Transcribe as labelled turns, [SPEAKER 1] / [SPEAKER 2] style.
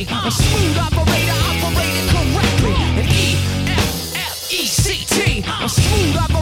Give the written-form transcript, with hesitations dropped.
[SPEAKER 1] C-T, a smooth operator operating correctly. And E-F-F-E-C-T, a smooth operator